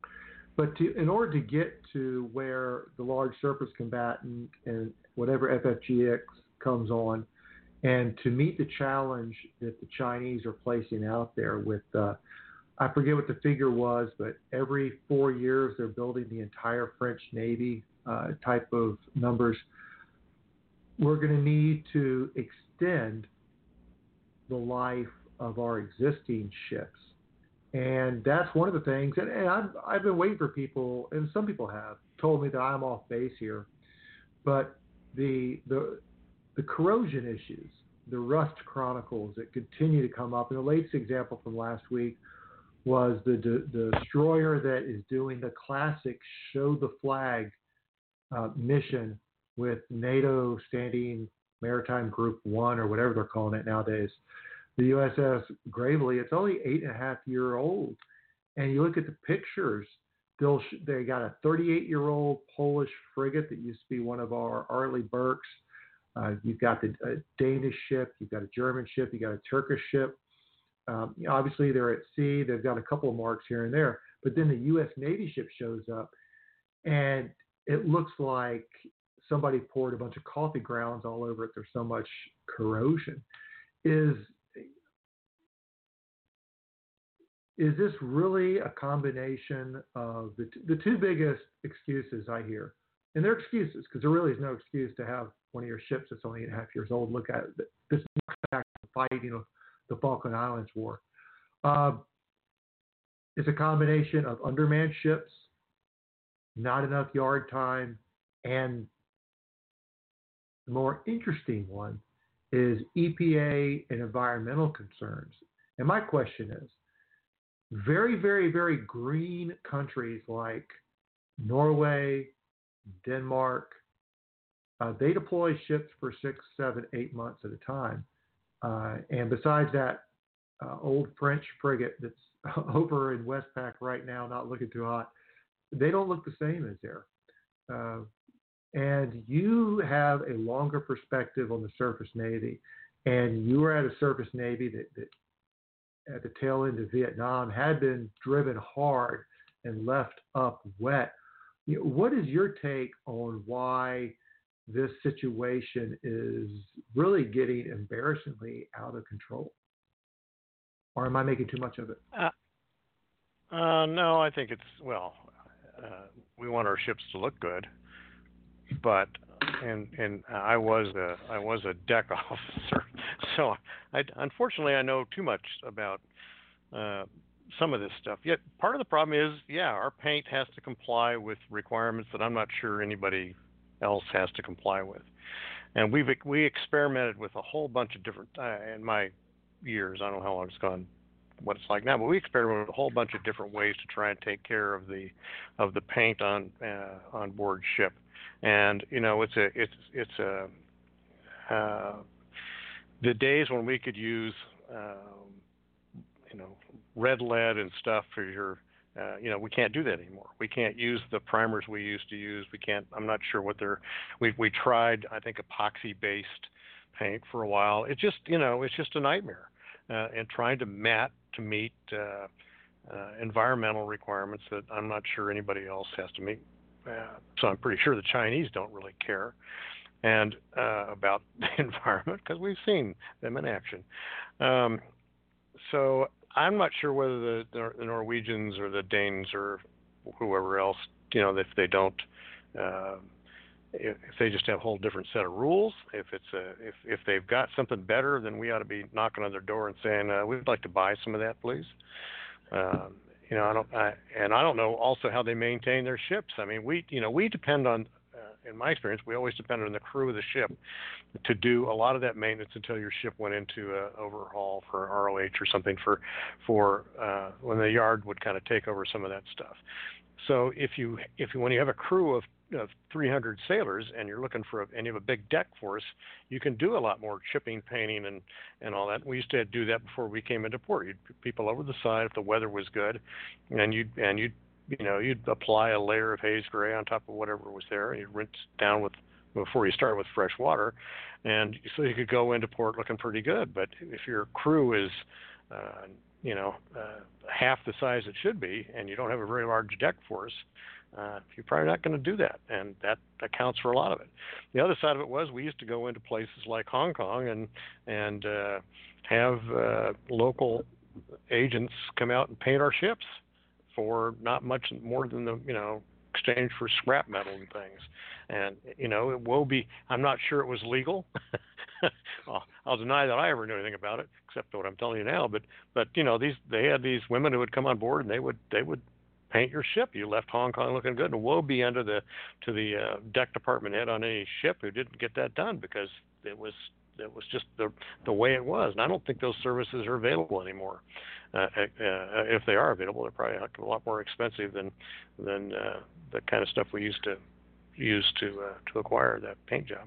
But in order to get to where the large surface combatant and whatever FFGX comes on, and to meet the challenge that the Chinese are placing out there with, I forget what the figure was, but every 4 years they're building the entire French Navy type of numbers. We're going to need to extend the life of our existing ships. And that's one of the things, and I've been waiting for people, and some people have told me that I'm off base here, but the corrosion issues, the rust chronicles that continue to come up, and the latest example from last week was the destroyer that is doing the classic show the flag mission with NATO Standing Maritime Group 1 or whatever they're calling it nowadays. The USS Gravely, it's only 8.5-year old. And you look at the pictures, they got a 38-year-old Polish frigate that used to be one of our Arleigh Burkes. You've got a Danish ship, you've got a German ship, you've got a Turkish ship. Obviously, they're at sea. They've got a couple of marks here and there. But then the U.S. Navy ship shows up, and it looks like somebody poured a bunch of coffee grounds all over it. There's so much corrosion. Is this really a combination of the two biggest excuses I hear? And they're excuses because there really is no excuse to have one of your ships that's only 8.5 years old. Look at it. This is back to fighting of the Falkland Islands War. It's a combination of undermanned ships, not enough yard time, and the more interesting one is EPA and environmental concerns. And my question is, very, very, very green countries like Norway, Denmark, they deploy ships for 6, 7, 8 months at a time. And besides that old French frigate that's over in Westpac right now, not looking too hot, they don't look the same as there. And you have a longer perspective on the surface Navy. And you were at a surface Navy that at the tail end of Vietnam had been driven hard and left up wet. What is your take on why this situation is really getting embarrassingly out of control? Or am I making too much of it? No, I think we want our ships to look good, but and I was a deck officer, so unfortunately I know too much about some of this stuff. Yet part of the problem is, our paint has to comply with requirements that I'm not sure anybody else has to comply with. And we experimented with a whole bunch of different in my years. I don't know how long it's gone, what it's like now, but we experimented with a whole bunch of different ways to try and take care of the paint on board ship. And it's the days when we could use red lead and stuff for your we can't do that anymore. We can't use the primers we used to use. We can't. I'm not sure what we tried. I think epoxy based paint for a while. It's just it's just a nightmare. And trying to meet environmental requirements that I'm not sure anybody else has to meet. So I'm pretty sure the Chinese don't really care and about the environment because we've seen them in action. So I'm not sure whether the Norwegians or the Danes or whoever else, if they don't, if they just have a whole different set of rules, if they've got something better, then we ought to be knocking on their door and saying, we'd like to buy some of that, please. I don't know also how they maintain their ships. I mean, we depend on, in my experience, we always depended on the crew of the ship to do a lot of that maintenance until your ship went into an overhaul for ROH or something for when the yard would kind of take over some of that stuff. So when you have a crew of 300 sailors and you're looking for and you have a big deck force, you can do a lot more chipping, painting, and all that. We used to do that before we came into port. You'd put people over the side if the weather was good, and you'd apply a layer of haze gray on top of whatever was there, and you'd rinse down before you start with fresh water, and so you could go into port looking pretty good. But if your crew is half the size it should be, and you don't have a very large deck force, you're probably not going to do that, and that accounts for a lot of it. The other side of it was we used to go into places like Hong Kong and have local agents come out and paint our ships for not much more than the exchange for scrap metal and things. And it will be. I'm not sure it was legal. I'll deny that I ever knew anything about it, except what I'm telling you now. But they had these women who would come on board and they would paint your ship. You left Hong Kong looking good, and woe be unto the deck department head on any ship who didn't get that done, because it was just the way it was. And I don't think those services are available anymore. If they are available, they're probably a lot more expensive than the kind of stuff we used to acquire that paint job.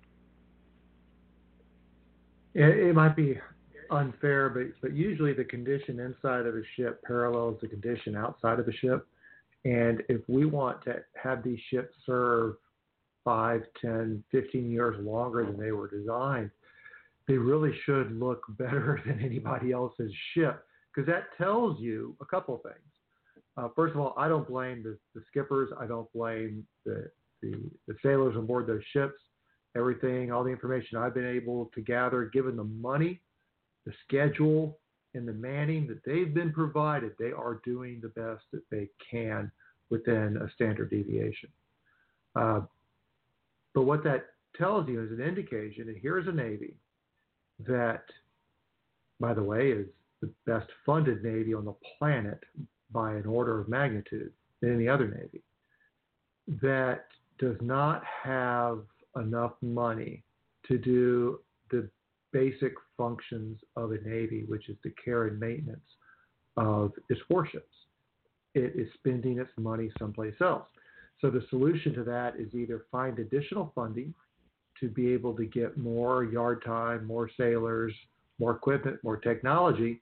It might be unfair, but usually the condition inside of a ship parallels the condition outside of the ship. And if we want to have these ships serve 5, 10, 15 years longer than they were designed, they really should look better than anybody else's ship, because that tells you a couple of things. First of all, I don't blame the skippers. I don't blame the sailors on board those ships. Everything, all the information I've been able to gather, given the money, the schedule, and the manning that they've been provided, they are doing the best that they can within a standard deviation. But what that tells you is an indication that here's a Navy that, by the way, is the best funded Navy on the planet by an order of magnitude than any other Navy, that does not have enough money to do the basic functions of a Navy, which is the care and maintenance of its warships. It is spending its money someplace else. So the solution to that is either find additional funding to be able to get more yard time, more sailors, more equipment, more technology,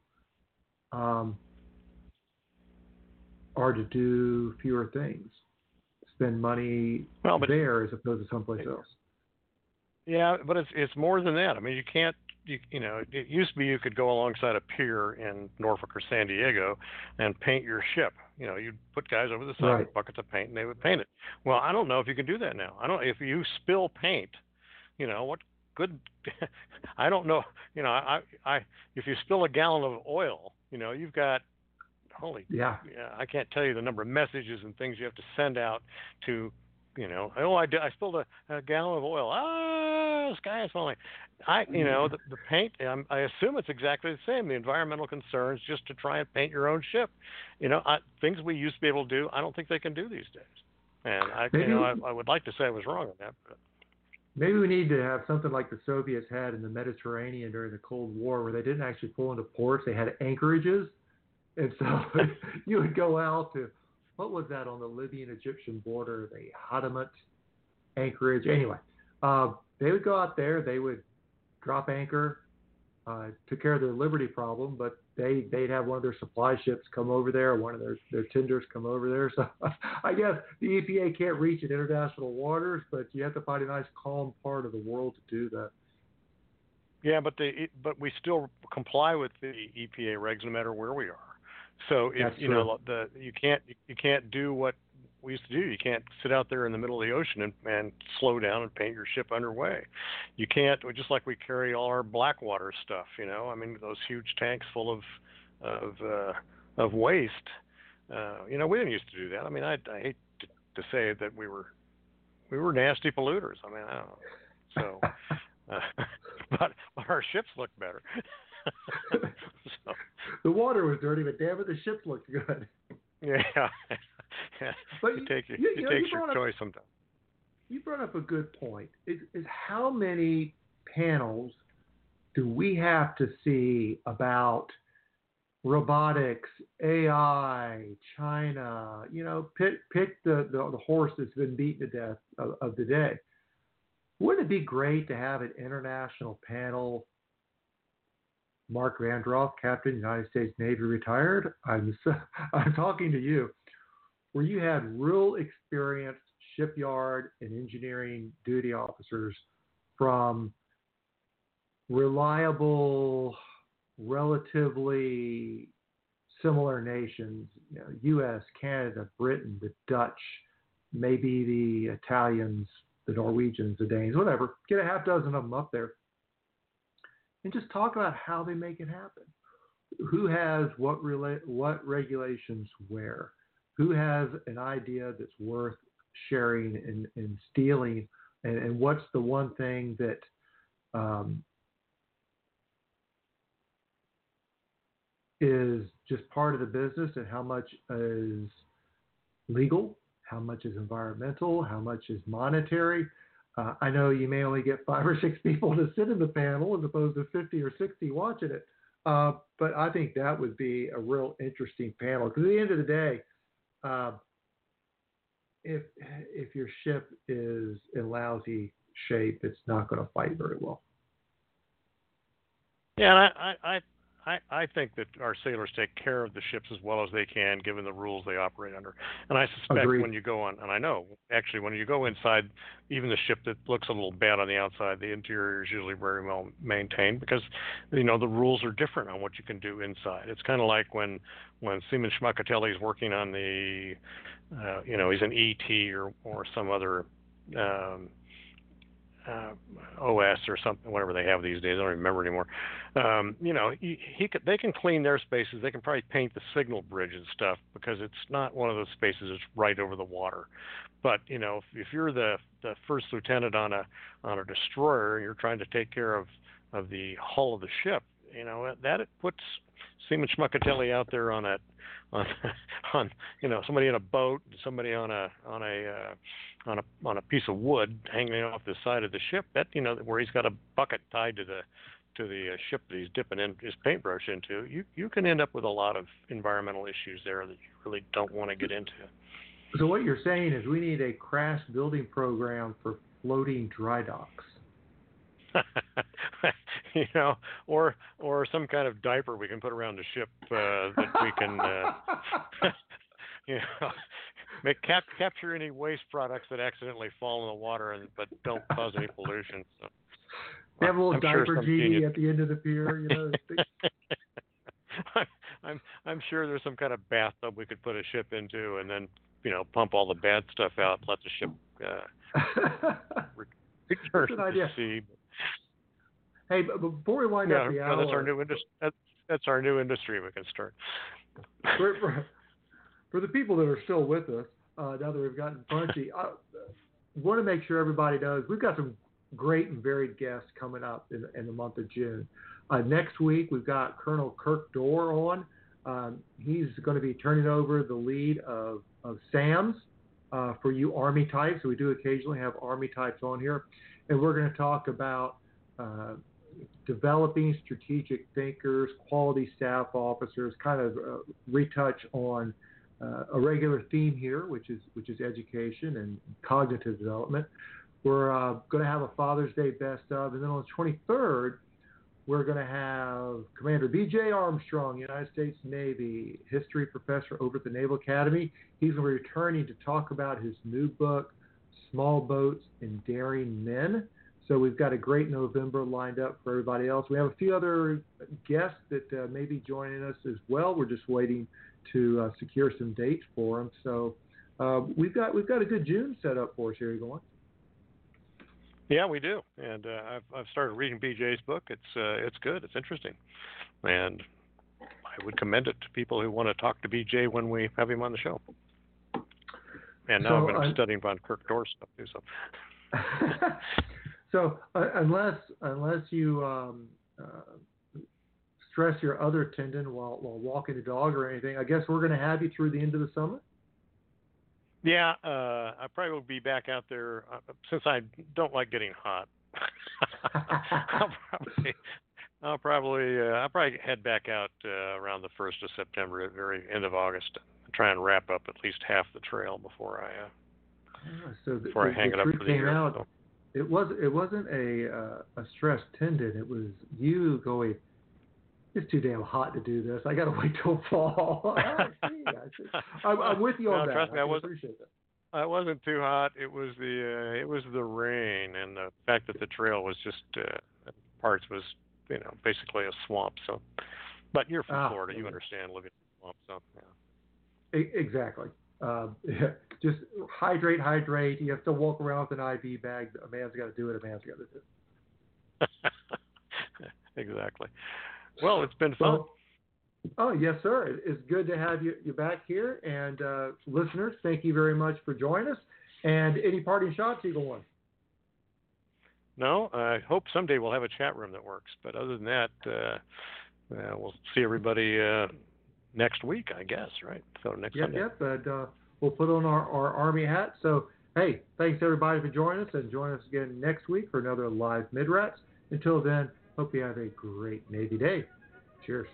or to do fewer things. Spend money there as opposed to someplace else. Yeah, but it's more than that. I mean, you can't. It used to be you could go alongside a pier in Norfolk or San Diego and paint your ship. You'd put guys over the side with buckets of paint, and they would paint it. Well, I don't know if you can do that now. I don't. If you spill paint, what good? I don't know. If you spill a gallon of oil, you've got. I can't tell you the number of messages and things you have to send out to. I spilled a gallon of oil. The sky is falling. The paint, I assume it's exactly the same. The environmental concerns just to try and paint your own ship. Things we used to be able to do, I don't think they can do these days. And I would like to say I was wrong on that. But. Maybe we need to have something like the Soviets had in the Mediterranean during the Cold War, where they didn't actually pull into ports. They had anchorages. And so you would go out to, what was that on the Libyan-Egyptian border? The Hadamut anchorage. Anyway, they would go out there. They would drop anchor, took care of their Liberty problem, but they'd have one of their supply ships come over there, or one of their tenders come over there. So I guess the EPA can't reach in international waters, but you have to find a nice calm part of the world to do that. Yeah, but we still comply with the EPA regs no matter where we are. So if you can't do what we used to do. You can't sit out there in the middle of the ocean and slow down and paint your ship underway. You can't, just like we carry all our Blackwater stuff, those huge tanks full of waste. We didn't used to do that. I hate to say that we were nasty polluters. I don't know. So, but our ships look better. So. The water was dirty, but damn it, the ships looked good. Yeah. But it takes your choice sometimes. You brought up a good point. Is how many panels do we have to see about robotics, AI, China? Pick the horse that's been beaten to death of the day. Wouldn't it be great to have an international panel? Mark Vandroff, Captain, United States Navy, retired. I'm talking to you, where you had real experienced shipyard and engineering duty officers from reliable, relatively similar nations, U.S., Canada, Britain, the Dutch, maybe the Italians, the Norwegians, the Danes, whatever. Get a half dozen of them up there and just talk about how they make it happen. Who has what regulations where? Who has an idea that's worth sharing and stealing? And what's the one thing that is just part of the business, and how much is legal, how much is environmental, how much is monetary? I know you may only get 5 or 6 people to sit in the panel as opposed to 50 or 60 watching it. But I think that would be a real interesting panel, because at the end of the day, if your ship is in lousy shape, it's not going to fight very well. Yeah, and I think that our sailors take care of the ships as well as they can, given the rules they operate under. And I suspect Agreed. when you go on, and I know actually when you go inside, even the ship that looks a little bad on the outside, the interior is usually very well maintained, because the rules are different on what you can do inside. It's kind of like when Seaman Schmuckatelli is working on the, he's an ET or some other. OS or something, whatever they have these days. I don't remember anymore. They can clean their spaces. They can probably paint the signal bridge and stuff, because it's not one of those spaces that's right over the water. But if you're the first lieutenant on a destroyer, you're trying to take care of the hull of the ship. That it puts Seaman Schmuckatelli out there on somebody in a boat, somebody on a piece of wood hanging off the side of the ship, that where he's got a bucket tied to the ship that he's dipping in his paintbrush into. You can end up with a lot of environmental issues there that you really don't want to get into. So what you're saying is we need a crash building program for floating dry docks. Or some kind of diaper we can put around the ship that we can capture any waste products that accidentally fall in the water but don't cause any pollution. So, they have a little diaper genie genius at the end of the pier, I'm sure there's some kind of bathtub we could put a ship into, and then pump all the bad stuff out, let the ship return to the sea. Hey, but before we wind up the hour, that's our new industry. That's our new industry we can start. For the people that are still with us, now that we've gotten punchy, I want to make sure everybody knows we've got some great and varied guests coming up in the month of June. Next week, we've got Colonel Kirk Dorr on. He's going to be turning over the lead of SAMS for you Army types. So we do occasionally have Army types on here. And we're going to talk about developing strategic thinkers, quality staff officers, kind of retouch on a regular theme here, which is education and cognitive development. We're going to have a Father's Day best of, and then on the 23rd, we're going to have Commander B.J. Armstrong, United States Navy, history professor over at the Naval Academy. He's going to be returning to talk about his new book, Small Boats and Daring Men. So we've got a great November lined up for everybody else. We have a few other guests that may be joining us as well. We're just waiting to secure some dates for them. So we've got a good June set up for us here, Eagle One. Yeah, we do, and I've started reading BJ's book. It's good. It's interesting, and I would commend it to people who want to talk to BJ when we have him on the show. And now I'm going to be studying von Kirk Dorr stuff too. So. So unless you stress your other tendon while walking the dog or anything, I guess we're going to have you through the end of the summer. Yeah, I probably will be back out there since I don't like getting hot. I'll probably head back out around the 1st of September, at the very end of August, and try and wrap up at least half the trail before I hang it up for the year. So. It wasn't a stressed tendon. It was you going, it's too damn hot to do this. I got to wait till fall. I see. I'm with you on that. Trust me, I appreciate that. I wasn't too hot. It was the rain and the fact that the trail was just parts was basically a swamp. So, but you're from Florida, you understand living in swamp. So yeah. Exactly. Just hydrate. You have to walk around with an IV bag. A man's got to do what a man's got to do. Exactly. Well, it's been fun. Oh, yes, sir. It's good to have you back here. And listeners, thank you very much for joining us. And any parting shots, Eagle One? No, I hope someday we'll have a chat room that works. But other than that, we'll see everybody next week, I guess, right? So next Sunday. Yep. And we'll put on our Army hat. So, hey, thanks everybody for joining us, and join us again next week for another live Midrats. Until then, hope you have a great Navy Day. Cheers.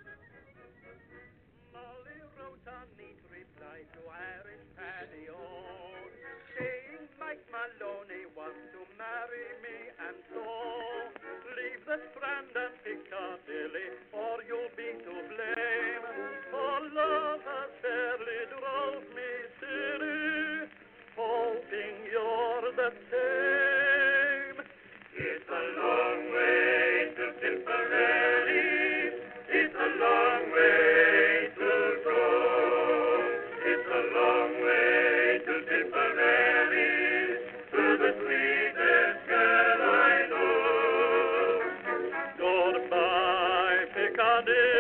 Maloney wants to marry me, and so leave the Strand and Piccadilly, or you'll be to blame. For love has fairly drove me silly, hoping you're the same. It's a long way to Tipperary, it's a long way to go. It's a long way to Tipperary, the sweetest girl I know. Goodbye, Piccadilly.